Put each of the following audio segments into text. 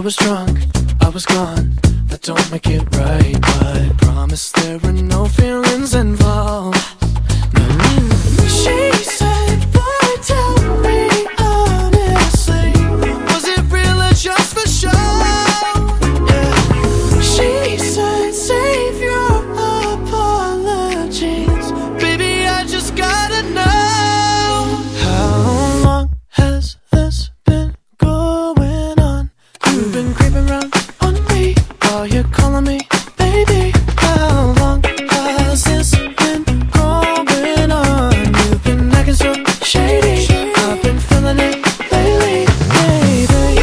was drunk, I was gone. That don't make it right, but promise there were no feelings involved. She said, boy, tell me honestly, was it real or just for show? Yeah. She said, save your apologies, baby, I just gotta know. How long has this been going on? You've been creeping around on me while you're calling me baby. How long has this been going on? You've been acting so shady, I've been feeling it lately, baby.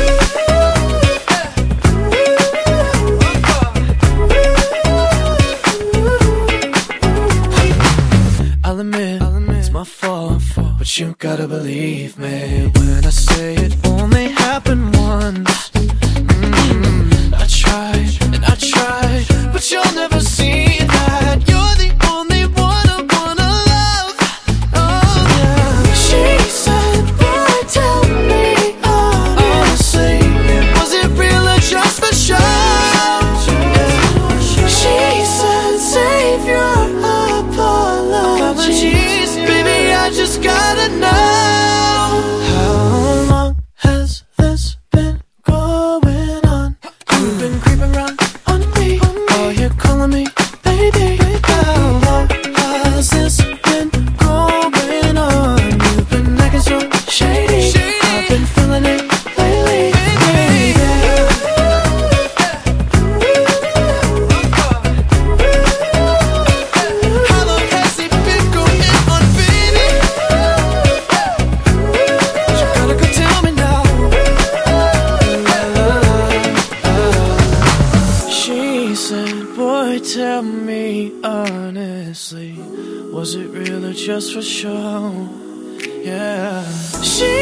I'll admit, it's my fault, but you gotta believe me when I say it only happened once. I tried and I tried, but you'll never see that. You're the only one I wanna love. Oh yeah. She said, boy, tell me honestly, was it real or just for show? She said, save your apologies, baby, I just gotta know. How long has this been going on? You've been creeping around on me while you're calling me baby. How long has this been going on? You've been acting so shady, I've been feeling it lately, baby. How long has it been going on, baby? You gotta go tell me now. She said, boy, tell me honestly, was it real or just for show? Yeah. She